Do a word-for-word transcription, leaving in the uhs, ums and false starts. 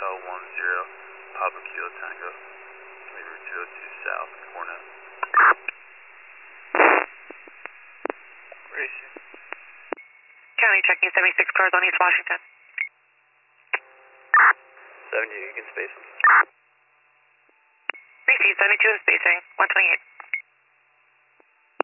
Hotel one zero, Papa Kilo Tango, Route two oh two South, Cornet. Racing. County checking seventy-six cars on East Washington. seventy, you can space them. Receive seventy-two in spacing, one twenty-eight.